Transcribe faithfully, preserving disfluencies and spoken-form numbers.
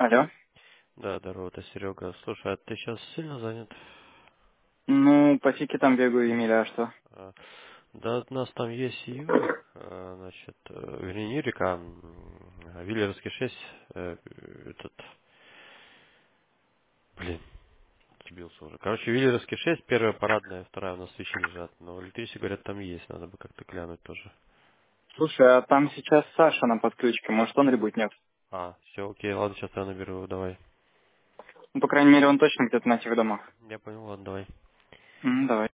Алло. Да, здорово, это Серега. Слушай, а ты сейчас сильно занят? Ну, по фике там бегаю, Емеля, а что? А, Да, у нас там есть Юрик, а, значит, э, вернее, не Юрик, а м, Виллеровский шесть, э, этот, блин, сбился уже. Короче, Виллеровский шесть, первая парадная, вторая у нас свечи лежат, но электричество, говорят, там есть, надо бы как-то глянуть тоже. Слушай, а там сейчас Саша на подключке, может он ребутнет? А, все, окей, ладно, сейчас я наберу, давай. Ну, по крайней мере, он точно где-то на тех домах. Я понял, ладно, давай. М, давай.